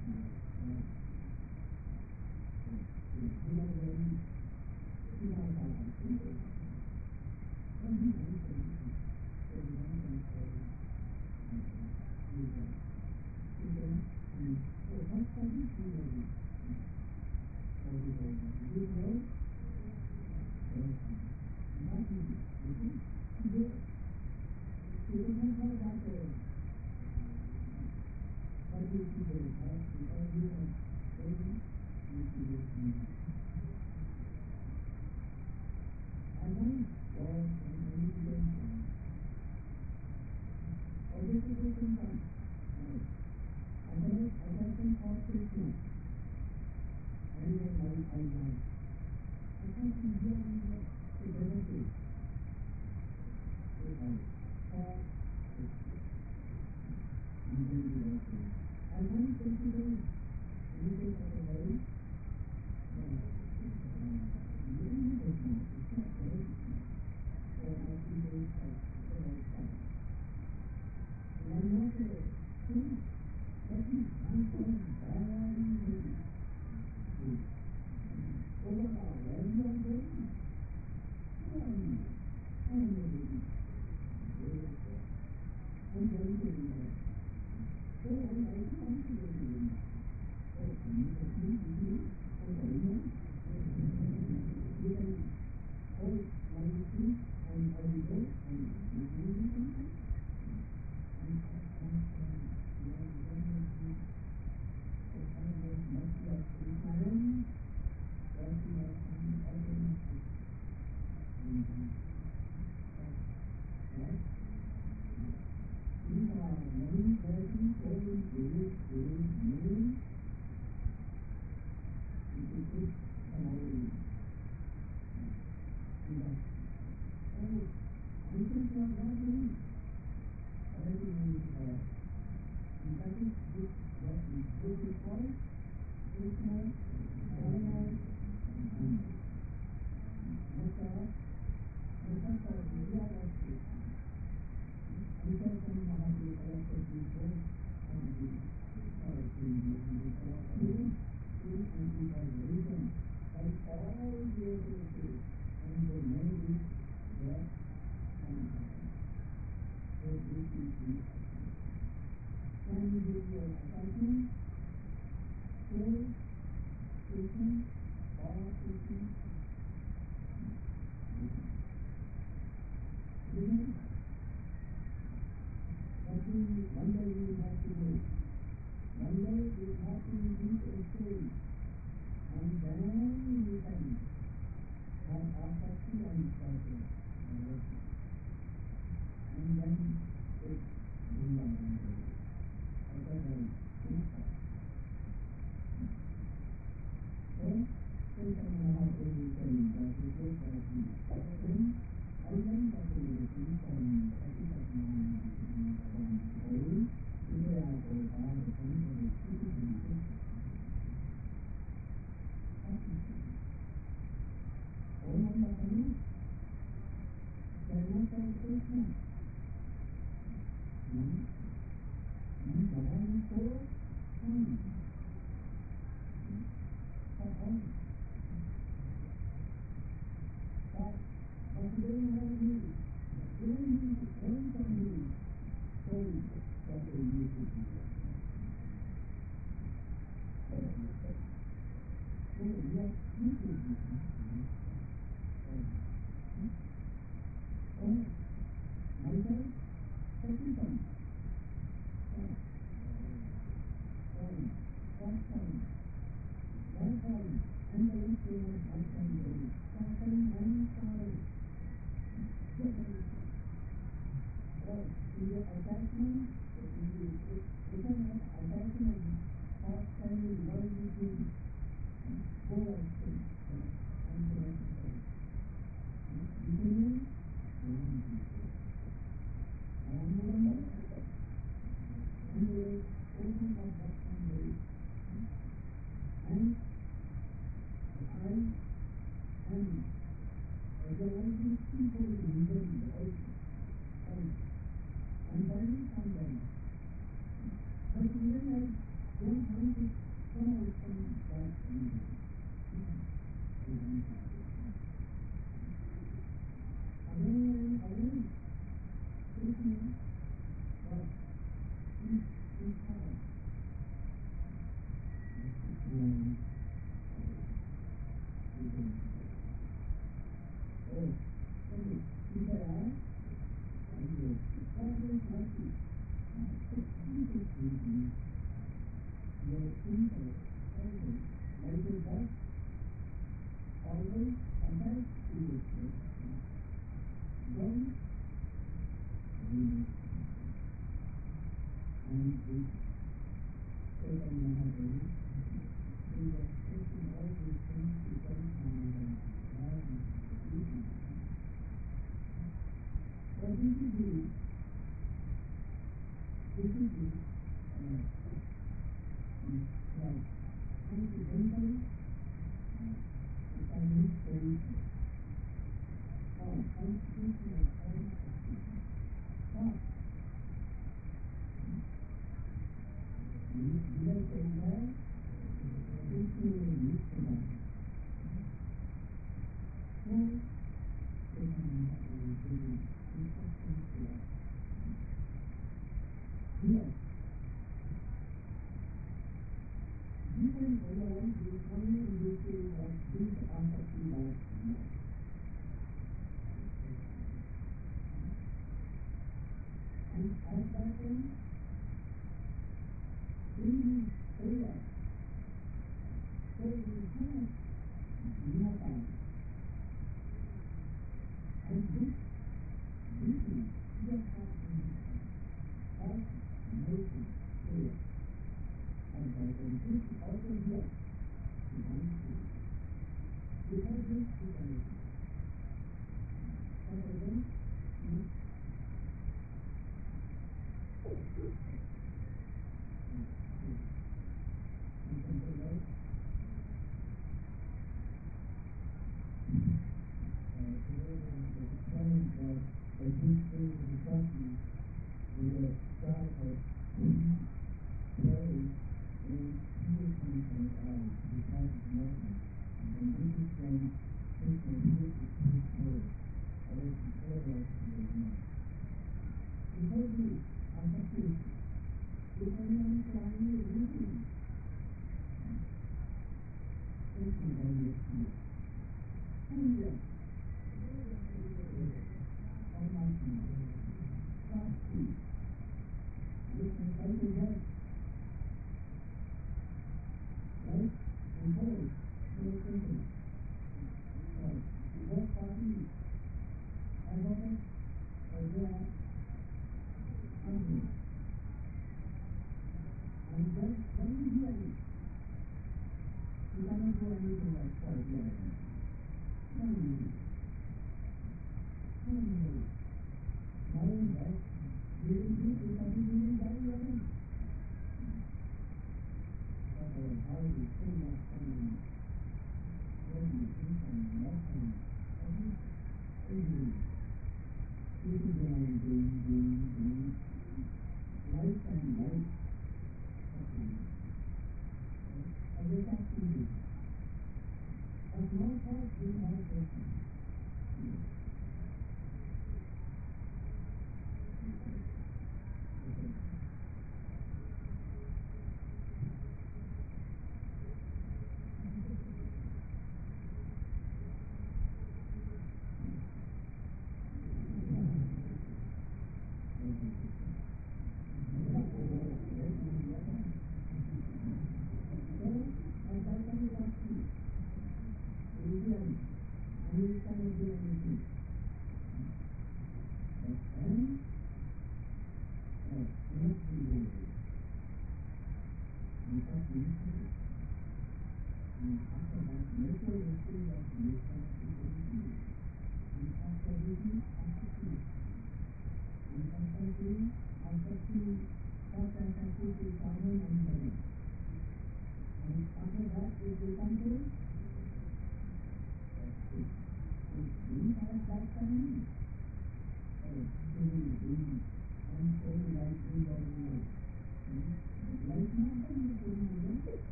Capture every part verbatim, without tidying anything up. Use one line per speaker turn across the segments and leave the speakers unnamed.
But even like don't find it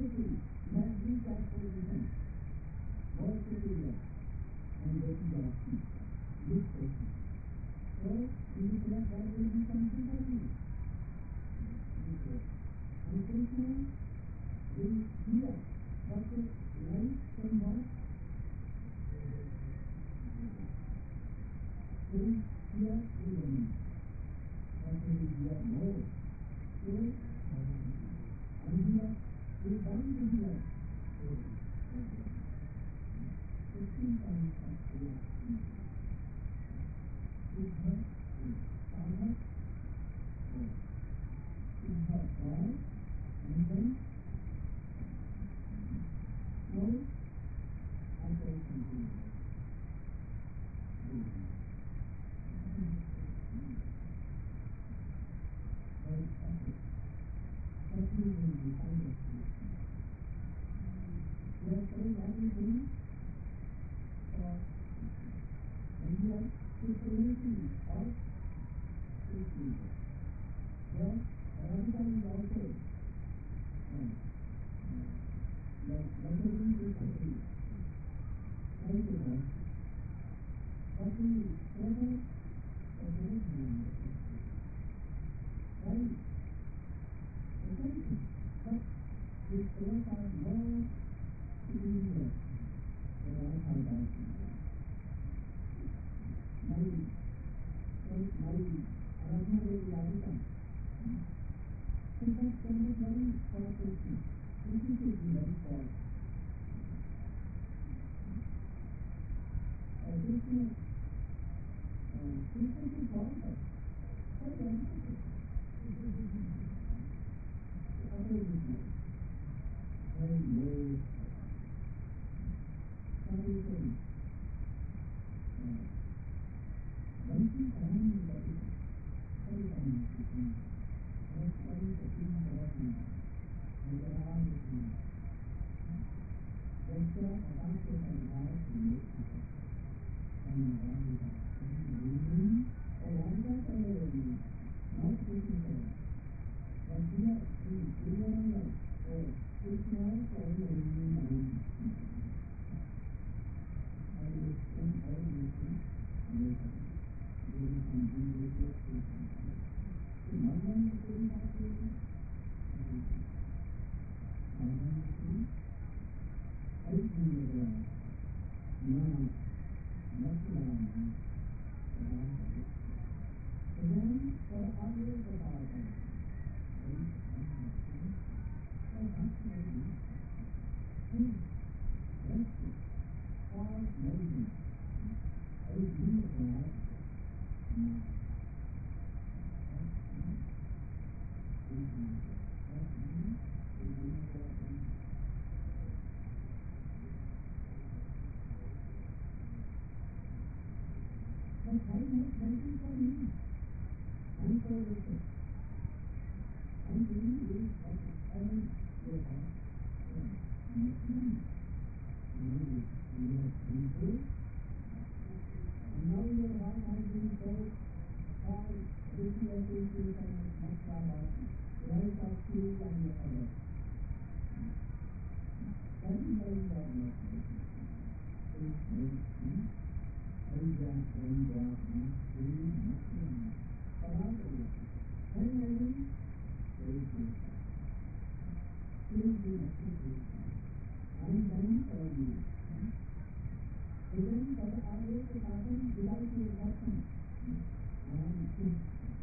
Unity, magic that position, work together, and get your peace. This person. So, in this way, there will be something for you. And Krishna will hear what is light from what will hear even. What will hear more. So, and here is bound to hear. Fifteen times of prayer. Is her Father, is her God, and then no, I say something. Very special. What we will be under. We are saying everything for and we are security of safety. Yes, everybody is also like luxury is happy. Thank you, God. What we ever ever do. Right? Okay. But we still have more to do here. There are hard My, my Aradhana Devi Radhika. So that can be very powerful thing. This is very powerful. Krishna, Krishna is powerful. Very beneficial. Very low. Everything. One thing I am in the very common thing. That's why the thing about me. And there are the things. That's why I want to have a lot to make people. And I want to have a reason. Or I want to have a not taking care. But here, in India, or it's not for the reason. I will spend all these things later. There is something later. So, my one is very happy. My one is very I think that now, not now, and then for others of our time, so that's maybe, that's it, or maybe, I think that, but why not waiting for me? I'm so wicked. I'm doing this as I am your heart. And now your heart has been so hard, this is association with Masala, right of you and your other. That is why you are not making. I am going down and doing nothing. But I do. When I do, there is no time. Please do nothing. I am done for you. Even for the others to happen without your happen. I am good.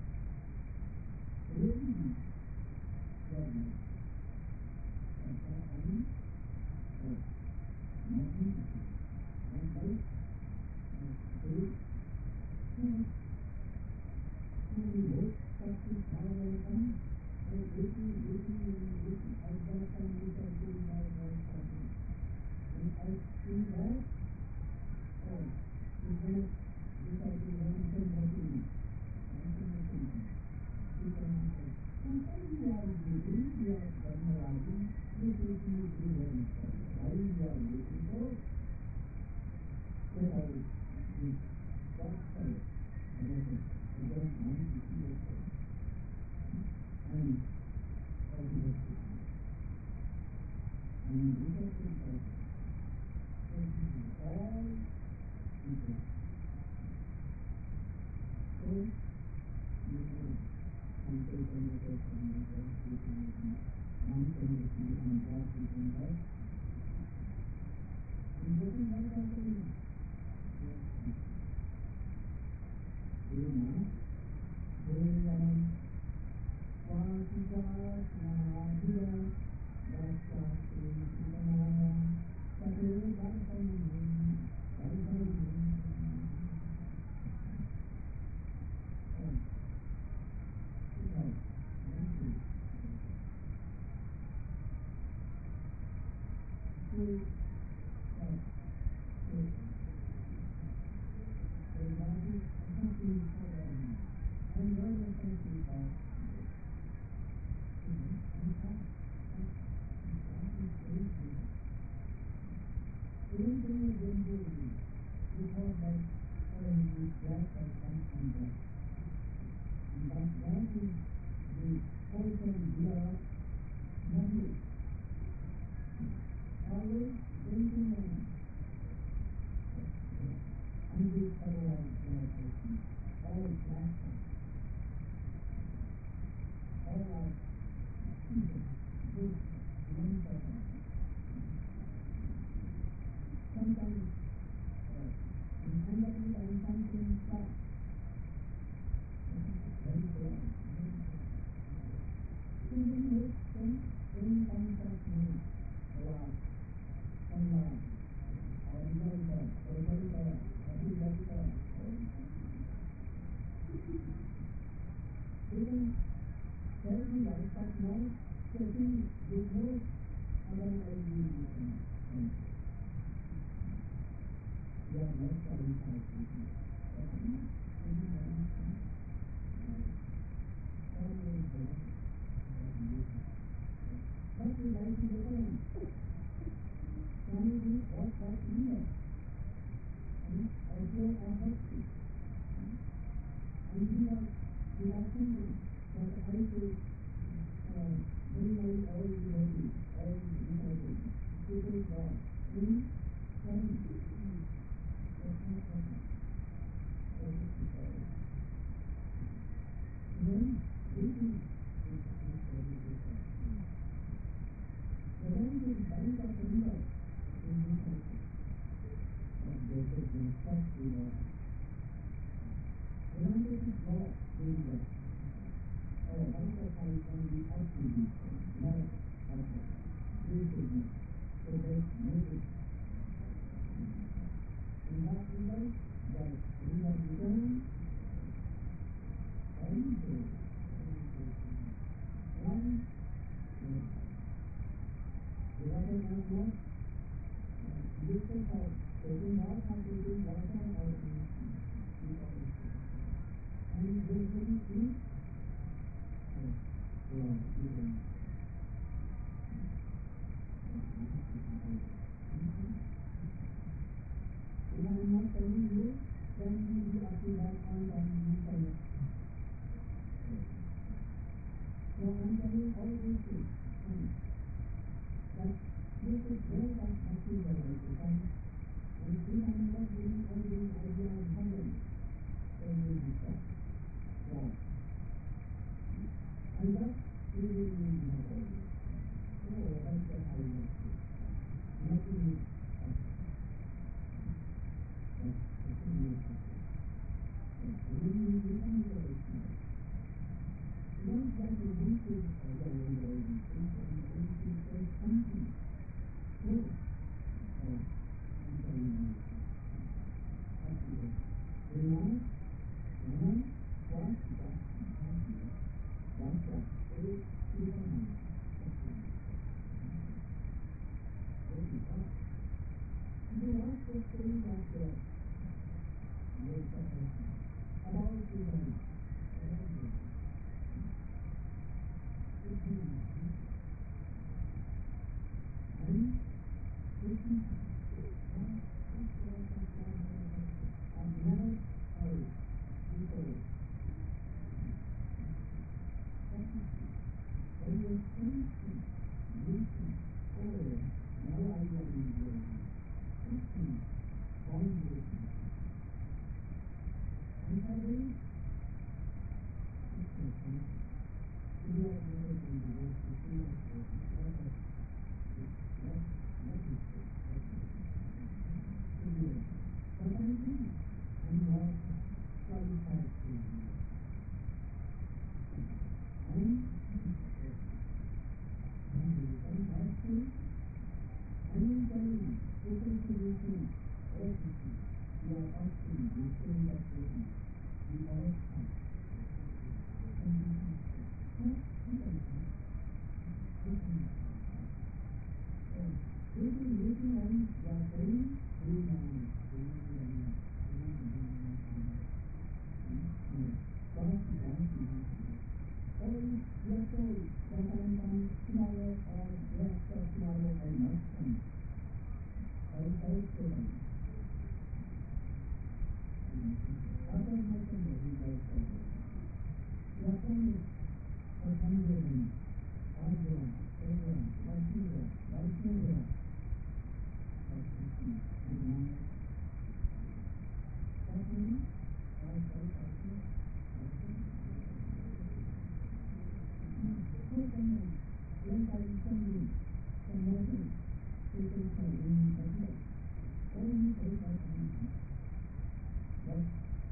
Really? Well, that's all I am. Oh, nothing. And right? Eight. Two. Two work that is powerful. And waiting, waiting, and waiting. At that time, we can do that very something. And I see that, oh, we cannot decide to learn from what we need. We cannot say, sometimes we are waiting, we are memorizing, this is you do very study. Why we are waiting for? That I will do. What's that? I don't know. I don't want to see your face. And all the rest of it. and rejected by so this is all regret. So you know until conversation with God speaking unconditionally and God speaking God. And what is that happening? You know, Devam Swastika Snadira Dasya Sritanaya Sate Darsani Darsani Now I will be doing fifteen foundation. And I believe it's okay. We are going to do this to see us for what is what what is it? But I think I'm not qualified to do it. And and the very thing, I am telling you, open solution, everything. You are asking, you say that person, you are asking. And you can say, yes, you can say, you can say. And maybe later on, you are saying, we know, we know, we know, we know, we know, we know. And God is asking you to do. Or you are told that I am coming tomorrow or the after tomorrow I must come. I will tell you them. After my Sunday, we go forward. You are told for Sunday, Adrian, Adrian, Martina, Martina. But good night. Secondly, I say something. Secondly, yes, I will send you some message. You can say in the book. Only take that time. But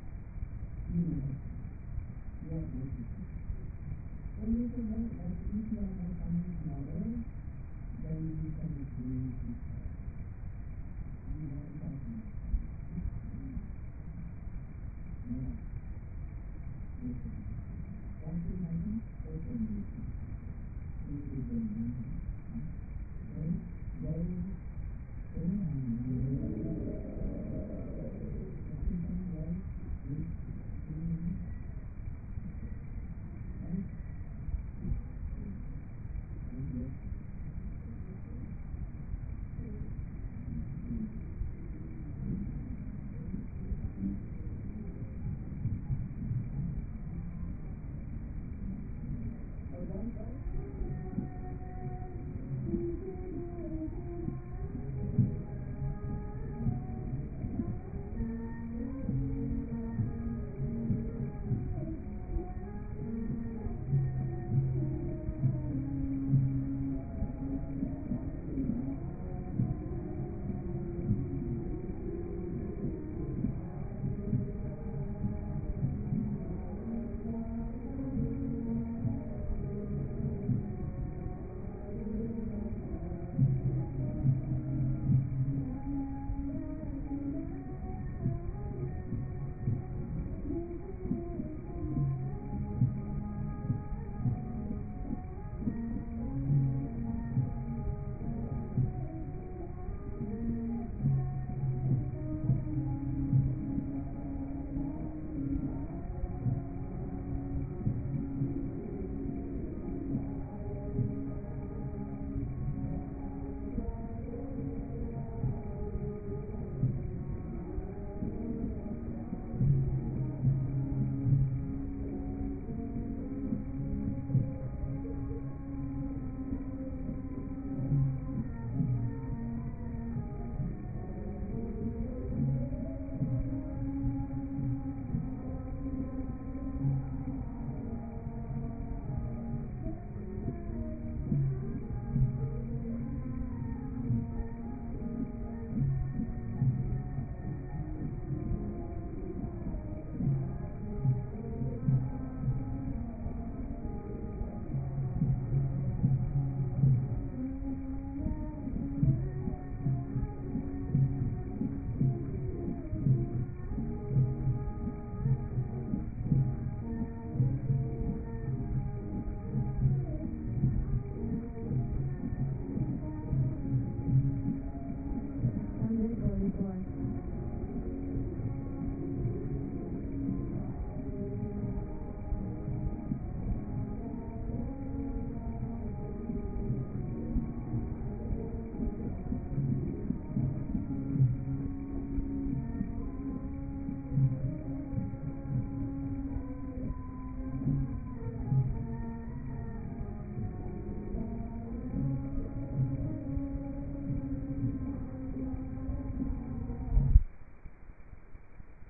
you know that you are going to. When you say that, that's easy